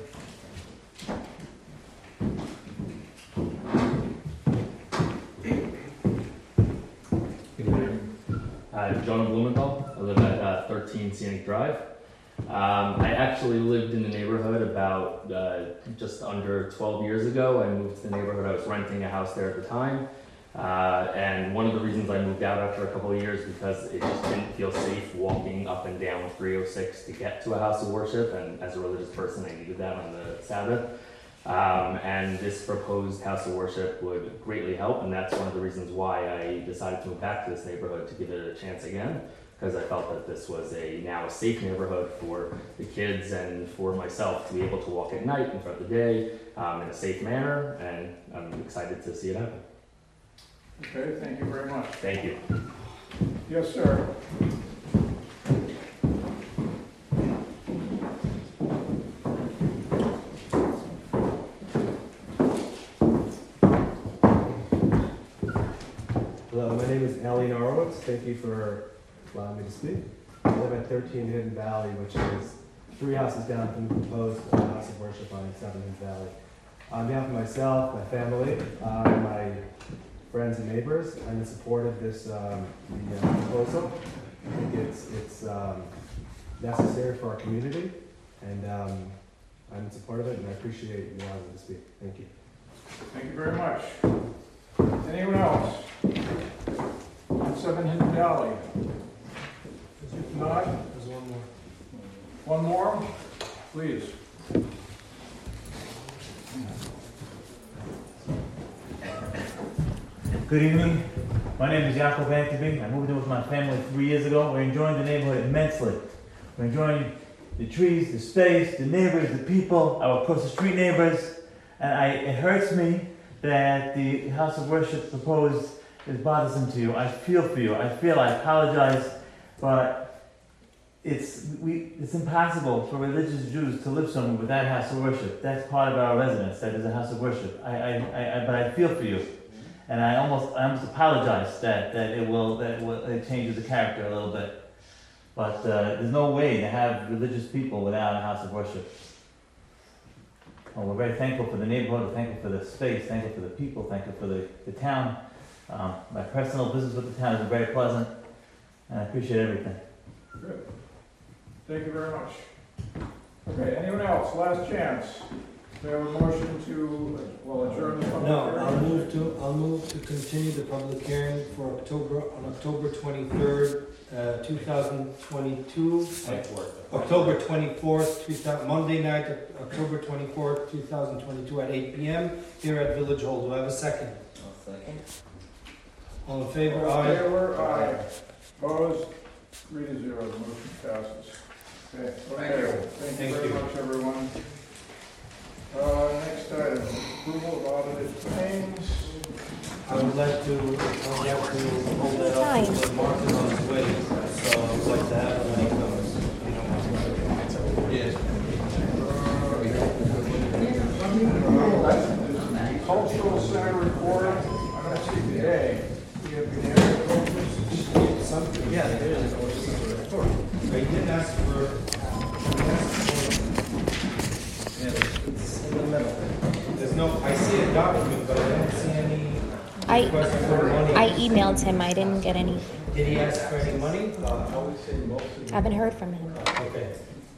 Jonah Blumenthal. I live at 13 Scenic Drive. I actually lived in the neighborhood about just under 12 years ago. I moved to the neighborhood. I was renting a house there at the time. And one of the reasons I moved out after a couple of years because it just didn't feel safe walking up and down 306 to get to a house of worship. And as a religious person, I needed that on the Sabbath. And this proposed house of worship would greatly help, and that's one of the reasons why I decided to move back to this neighborhood to give it a chance again, because I felt that this was now a safe neighborhood for the kids and for myself to be able to walk at night and throughout the day in a safe manner, and I'm excited to see it happen. Okay, thank you very much. Thank you. Yes, sir. Hello, my name is Ellie Norwitz. Thank you for allowing me to speak. I live at 13 Hidden Valley, which is 3 houses down from the proposed house of worship on 7 Hidden Valley. On behalf of myself, my family, my friends and neighbors, I'm in support of this proposal. I think it's necessary for our community, and I'm in support of it, and I appreciate you allowing me to speak. Thank you. Thank you very much. Anyone else? On 7 Hidden Valley? If not, There's one more. one more, please. Good evening. My name is Jacob Anteby. I moved in with my family 3 years ago. We're enjoying the neighborhood immensely. We're enjoying the trees, the space, the neighbors, the people, our across the street neighbors. And it hurts me that the house of worship proposed is bothersome to you. I feel for you. I apologize, but it's impossible for religious Jews to live somewhere without a house of worship. That's part of our residence. That is a house of worship. But I feel for you, and I almost apologize that it changes the character a little bit. But there's no way to have religious people without a house of worship. Well, we're very thankful for the neighborhood, we're thankful for the space, thankful for the people, thankful for the town. My personal business with the town is very pleasant, and I appreciate everything. Good. Thank you very much. Okay, anyone else? Last chance. We have a motion to, adjourn the public No, hearing? I'll move to continue the public hearing for October 23rd, 2022. October 24th, Monday night, October 24th, 2022 at 8 p.m. here at Village Hall. Do I have a second? I'll second. All in favor? All Aye. in favor? Aye. Opposed? 3-0. The motion passes. Okay. Thank you very much, everyone. Next item, approval of audited claims. I would like to hold that up to Martin on his way. So I would like to have it when he comes. Yes. Cultural Center report. I don't see today. We have been here. Something. Yeah, there is. But he didn't ask for. see a document, but I don't see any request for money. I emailed him. I didn't get any. Did he ask for any money? I haven't heard from him. Okay.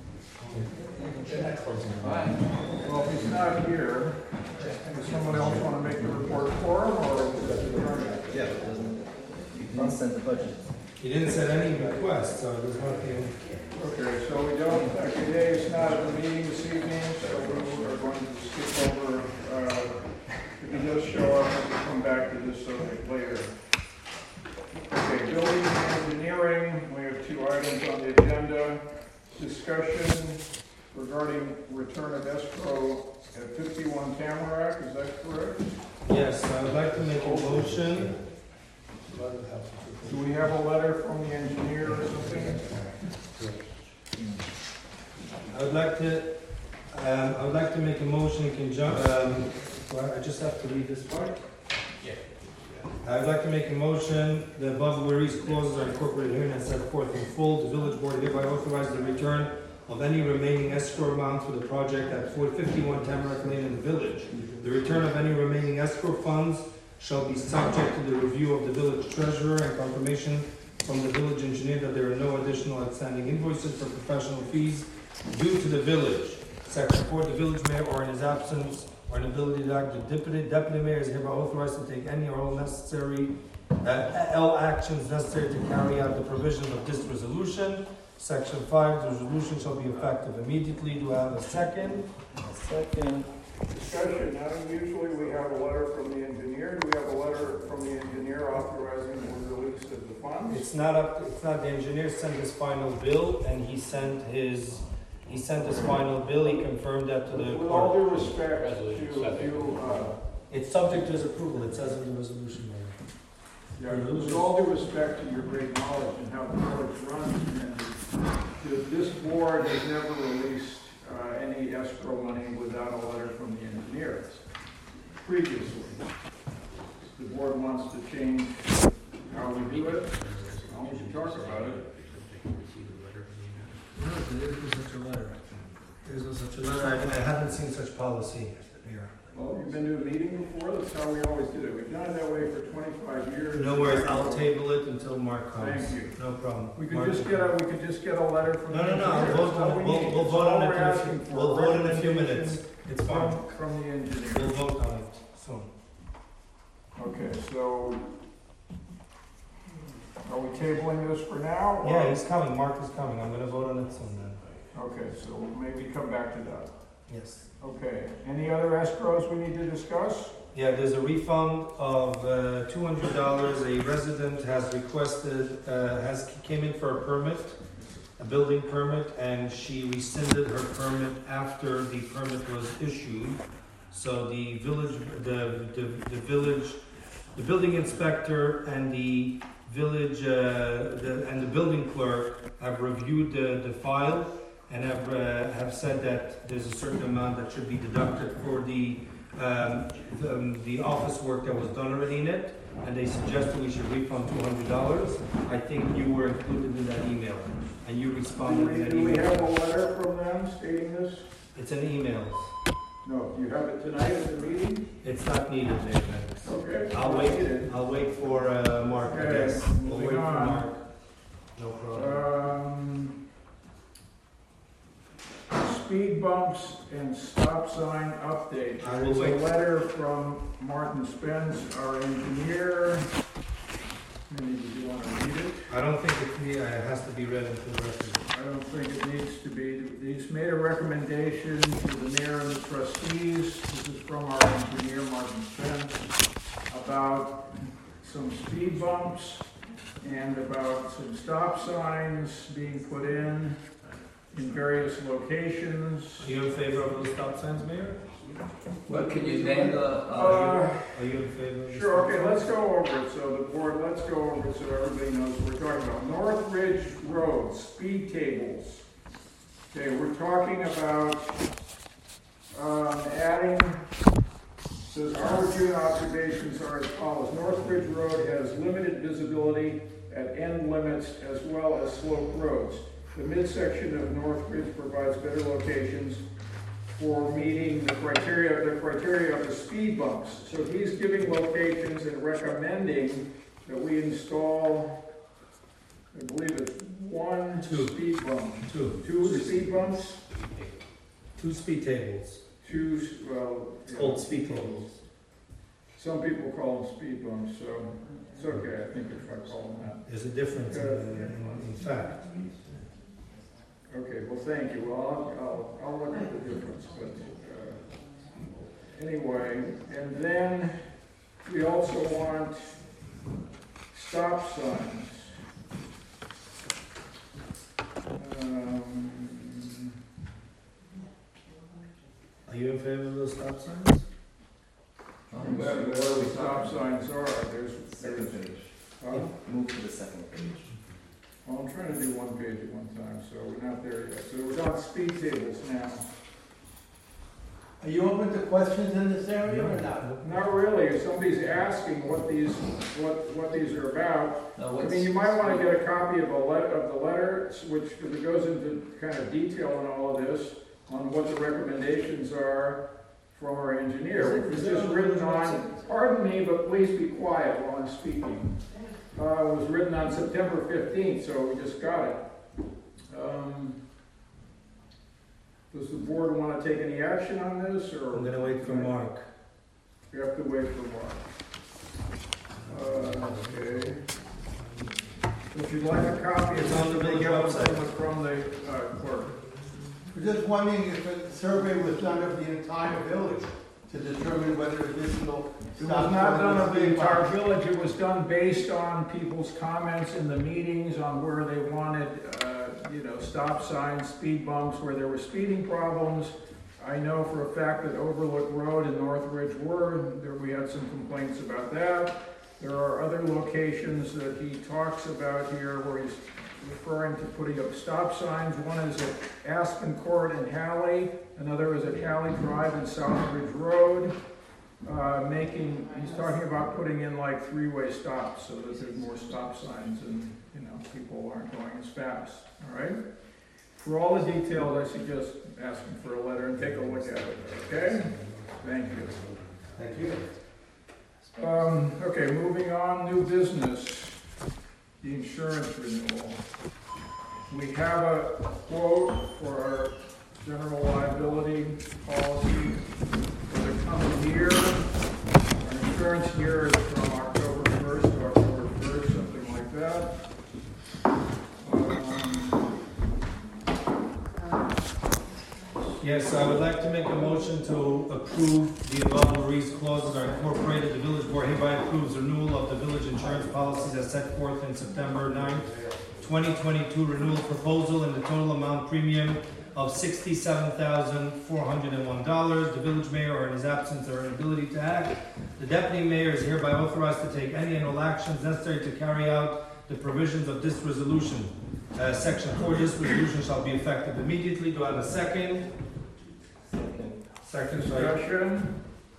Well, if he's not here, does someone else want to make a report for him, or? Yeah, but doesn't, you didn't send the budget. He didn't send any requests, so there's nothing. Okay, so we don't, okay, Dave's not at the meeting this evening, so we are going to skip over, if he does show up, we'll come back to this subject later. Okay, building and engineering, we have 2 items on the agenda. Discussion regarding return of escrow at 51 Tamarack, is that correct? Yes, I would like to make a motion. Do we have a letter from the engineer or something? I would like to make a motion in conjunction, I just have to read this part? Yeah. I would like to make a motion, the above whereas clauses are incorporated here and set forth in full. The village board hereby authorizes the return of any remaining escrow amount for the project at 451 Tamarack Lane in the village. The return of any remaining escrow funds shall be subject to the review of the village treasurer and confirmation from the village engineer that there are no additional outstanding invoices for professional fees due to the village. Section 4, the village mayor or in his absence or inability to act, the deputy mayor is hereby authorized to take any or all necessary, all actions necessary to carry out the provisions of this resolution. Section 5, the resolution shall be effective immediately. Do I have a second? Second. Discussion, now usually we have a letter from the engineer. Do we have a letter from the engineer authorizing the release of the funds? It's not the engineer sent his final bill, and he sent his final bill. He confirmed that to the With court. all due respect to you, It's subject to his approval. It says in the resolution. yeah, with all due respect to your great knowledge and how the village runs, and this board has never released any escrow money without a letter from the engineer previously. The board wants to change how we do it. I want to talk about it. No, there isn't such a letter. There's no such a letter. I haven't seen such policy here. Well, you've been to a meeting before. That's how we always did it. We've done it that way for 25 years. No worries. I'll table it until Mark comes. Thank you. No problem. We could Mark- just get a letter from. No, the no, no. engineer. We'll That's all we need. vote That's on all it. we're asking for. We'll vote in a few minutes. It's fine. From the engineer. We'll vote on it soon. Okay, so are we tabling this for now? or- Yeah, he's coming. Mark is coming. I'm going to vote on it soon then. Okay, so we'll maybe come back to that. Yes. Okay, any other escrows we need to discuss? Yeah, there's a refund of $200. A resident has requested, came in for a permit, a building permit, and she rescinded her permit after the permit was issued. So the village, the building inspector and the village, and the building clerk have reviewed the file and have said that there's a certain amount that should be deducted for the office work that was done already in it, and they suggested we should refund $200. I think you were included in that email, and you responded in that Do we email. have a letter from them stating this? It's an email. No, do you have it tonight at the meeting? It's not needed, David. Okay. I'll wait for Mark, I Okay, guess. We'll wait moving for on. Mark. No problem. Speed bumps and stop sign update. I will There's wait. a letter from Martin Spence, our engineer. Maybe you want to read it? I don't think it has to be read into the record. I don't think it needs to be. He's made a recommendation to the mayor and the trustees. This is from our engineer, Martin Spence, about some speed bumps and about some stop signs being put in various locations. Are you in favor of those stop signs, Mayor? Well, can you name the, Are you in favor of the Sure, stop okay, signs? let's go over it, so the board, let's go over it so everybody knows what we're talking about. North Ridge Road, speed tables. Okay, we're talking about, adding, says our review and observations are as follows. North Ridge Road has limited visibility at end limits as well as slope roads. The midsection of North Ridge provides better locations for meeting the criteria of the speed bumps. So he's giving locations and recommending that we install, I believe it's two speed bump. Two speed bumps? 2 speed tables. It's called speed tables. Some people call them speed bumps, so it's okay, I think if I call them that. There's a difference in fact. Okay, well, thank you. Well, I'll look at the difference, but anyway, and then we also want stop signs. Are you in favor of those stop signs? Where the stop signs are, there's Second page. Move to the second page. Well, I'm trying to do one page at one time, so we're not there yet. So we're on speed tables now. Are you open to questions in this area or not? Not really. If somebody's asking what these are about, I mean, you might want to get a copy of the letter, which because it goes into kind of detail on all of this, on what the recommendations are from our engineer, which was just written on. Pardon me, but please be quiet while I'm speaking. It was written on September 15th, so we just got it. Does the board want to take any action on this, or? I'm going to wait for Mark. We have to wait for Mark. Okay. If you'd like a copy, It's on the village website. From the clerk. We're just wondering if a survey was done of the entire village to determine whether additional. It was not done of the entire village. It was done based on people's comments in the meetings on where they wanted, stop signs, speed bumps, where there were speeding problems. I know for a fact that Overlook Road and Northridge we had some complaints about that. There are other locations that he talks about here where he's referring to putting up stop signs. One is at Aspen Court and Halley, another is at Halley Drive and Southbridge Road. He's talking about putting in like 3-way stops so that there's more stop signs and people aren't going as fast. All right. For all the details, I suggest asking for a letter and take a look at it. Okay. Thank you. Thank you. Okay, moving on. New business. The insurance renewal. We have a quote for our general liability policy for the coming year. Our insurance year is from October 1st to October 1st, something like that. Yes, I would like to make a motion to approve the above Marie's clauses are incorporated. The village board hereby approves renewal of the village insurance policies as set forth in September 9th, 2022 renewal proposal in the total amount premium of $67,401. The village mayor or in his absence or inability to act, the deputy mayor is hereby authorized to take any and all actions necessary to carry out the provisions of this resolution. Section 4, this resolution shall be effective immediately. Do I have a second? Second. Discussion.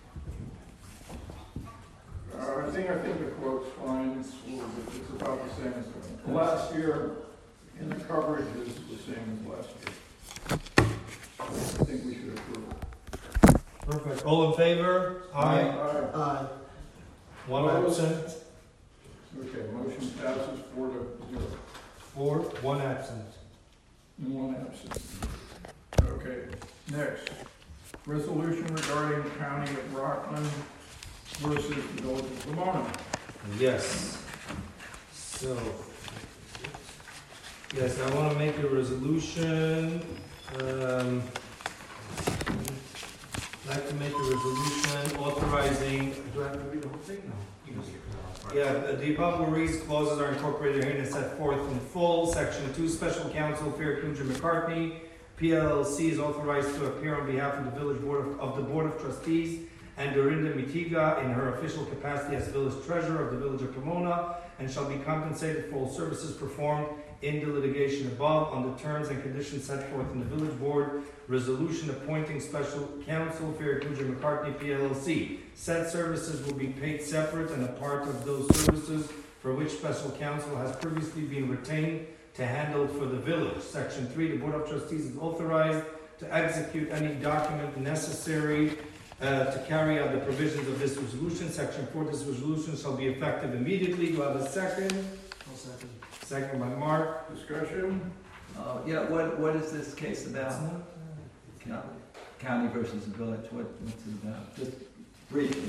I think the quote's fine. It's about the same as last year, and the coverage is the same as last year. I think we should approve it. Perfect. All in favor? Aye. Aye. One absent. Okay, motion passes 4-0. 4, 1 absent. And 1 absent. Okay, next. Resolution regarding the County of Rockland versus the Village of Pomona. Yes. So, yes, I want to make a resolution. I'd like to make a resolution authorizing. Do I have to read the whole thing? No. Yeah, the above Marie's clauses are incorporated here and set forth in full. Section 2, Special Counsel Fair Kuja McCartney, PLLC, is authorized to appear on behalf of the Village Board of the Board of Trustees and Dorinda Mitiga in her official capacity as Village Treasurer of the Village of Pomona, and shall be compensated for all services performed in the litigation above on the terms and conditions set forth in the Village Board Resolution appointing Special Counsel Fair Kuja McCartney, PLLC. Said services will be paid separate and a part of those services for which Special Counsel has previously been retained to handle for the village. Section 3, the Board of Trustees is authorized to execute any document necessary to carry out the provisions of this resolution. Section 4, this resolution shall be effective immediately. Do I have a second? I'll second. Second by Mark. Discussion? Yeah, what is this case about? County versus village, what's it about? Just briefly.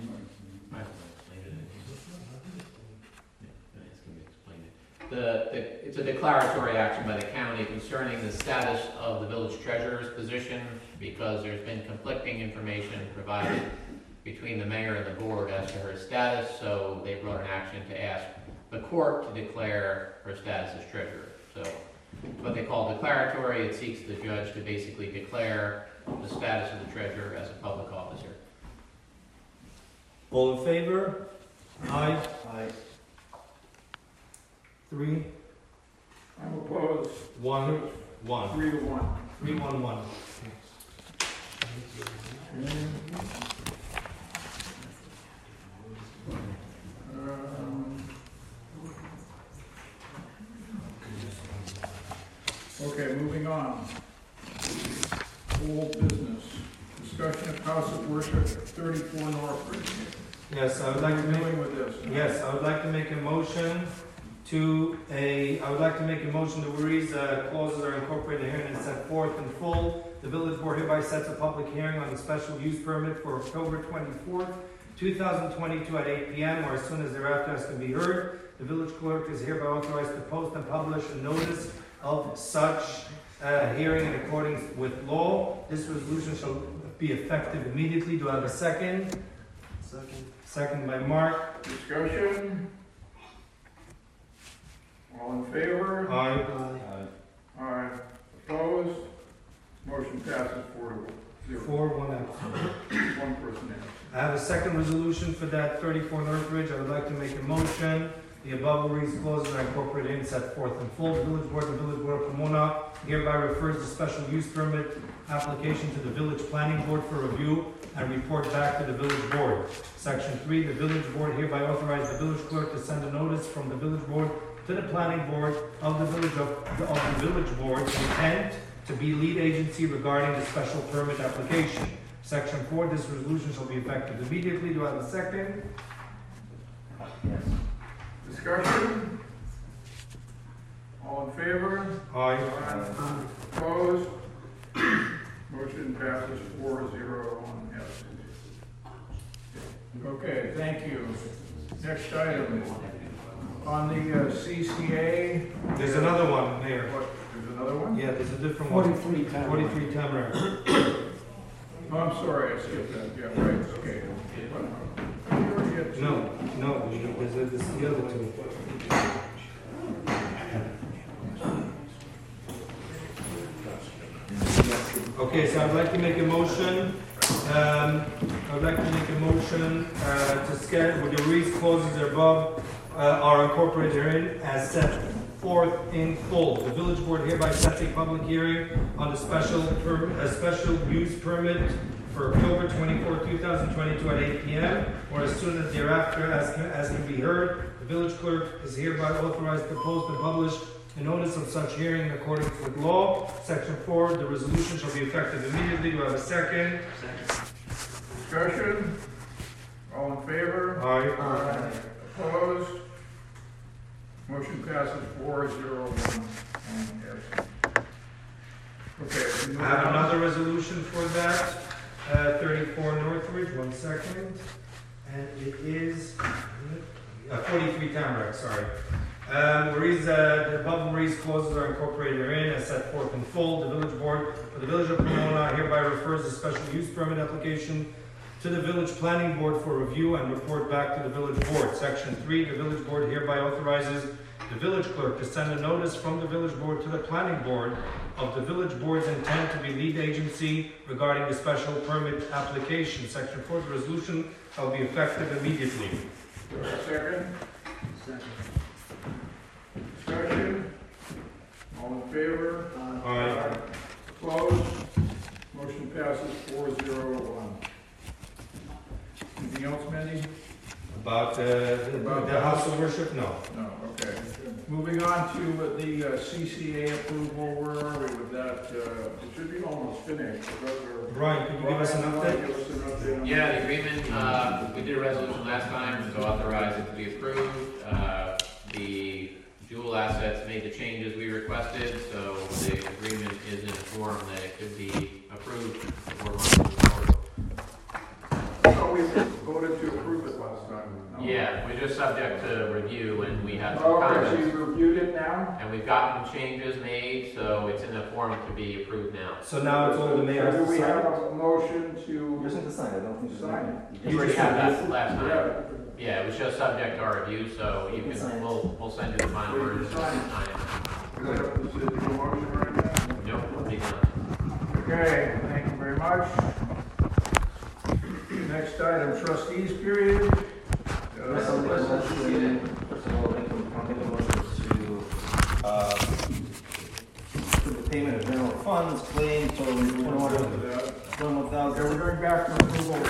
It's a declaratory action by the county concerning the status of the village treasurer's position, because there's been conflicting information provided between the mayor and the board as to her status, so they brought an action to ask the court to declare her status as treasurer. So what they call declaratory, it seeks the judge to basically declare the status of the treasurer as a public officer. All in favor? Aye. Aye. 3. I'm opposed. 1. 1. 3 to 1. 3, 1, 1. Okay, moving on. Old business. Discussion of House of Worship, 34 Northbridge. Yes, I would like to make with this. Yes, I would like to make a motion to the whereas clauses are incorporated here and set forth in full. The village board hereby sets a public hearing on the special use permit for October 24th, 2022 at 8 p.m. or as soon as thereafter as can be heard. The village clerk is hereby authorized to post and publish a notice of such hearing in accordance with law. This resolution shall be effective immediately. Do I have a second? Second. Second by Mark. Discussion? All in favor? Aye. Aye. Opposed? Motion passes 4 to 0. 4, 1 absent. One person in. I have a second resolution for that 34 Northbridge. I would like to make a motion. The above reads clauses are incorporated and set forth in full. The village board of Pomona hereby refers the special use permit application to the village planning board for review and report back to the village board. Section 3, the village board hereby authorizes the village clerk to send a notice from the village board to the planning board of the village board's intent to be lead agency regarding the special permit application. Section 4, this resolution shall be effective immediately. Do I have a second? Yes. Discussion? All in favor? Aye. Opposed? Motion passes 4-0, 1 absent. Okay, thank you. Next item. On the CCA. There's another one, Mayor. What? There's another one? Yeah, there's a different one. 43 Tamarack. 43 Tamarack. Oh, I'm sorry, I skipped that. Yeah, right, okay. You already had two. No, there's the other two. Okay, so I'd like to make a motion. To schedule with the reads clauses above are incorporated herein as set forth in full. The village board hereby sets a public hearing on the special use permit for October 24, 2022 at 8 p.m. or as soon as thereafter as can be heard. The village clerk is hereby authorized to post and publish a notice of such hearing in accordance with law. Section 4, the resolution shall be effective immediately. Do I have a second? Discussion? All in favor? Aye. Opposed? Motion passes 4-0, 1 absent. Okay. I have another resolution for that. 34 Northridge, 1 second. And it is 43 Tamarack, sorry. The above reads clauses are incorporated herein as set forth in full. The village board for the village of Pomona hereby refers the special use permit application to the village planning board for review and report back to the village board. Section 3, the village board hereby authorizes the village clerk to send a notice from the village board to the planning board of the village board's intent to be lead agency regarding the special permit application. Section 4, the resolution shall be effective immediately. Do I have a second? Second. Discussion? All in favor? Aye. Opposed? Motion passes 4-0, 1. Anything else, Mandy? About the house of worship, no. No, okay. Moving on to the CCA approval, where are we with that? It should be almost finished. Brian, could you give us an update? Give us an update on Yeah, the agreement, we did a resolution last time to authorize it to be approved. The Jewel Assets made the changes we requested, so the agreement is in a form that it could be approved before moving forward. So we voted to approve it last time. No? Yeah, we're just subject to review, and we have some Okay, so comments. you reviewed it now? And we've gotten changes made, so it's in the form to be approved now. So now it's all the mayor Do has to we have sign? a motion to Just need to sign it, I don't think sign it? You already had that last time. Yeah. Yeah, it was just subject to our review, so you can, we'll send you the final version. Do we have to do a motion right now? Nope, we'll be done. Okay, thank you very much. Next item, trustees period. First of all, I'll make a motion to approve the payment of general funds, claim totaling $21,000. We're going back to approval of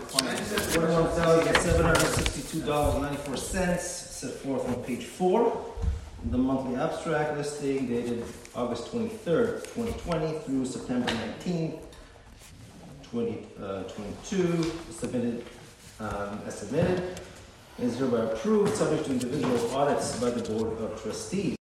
$21,762.94, set forth on page 4. The monthly abstract listing dated August 23rd, 2020 through September 19th, 2022, submitted as submitted, is hereby approved, subject to individual audits by the Board of Trustees.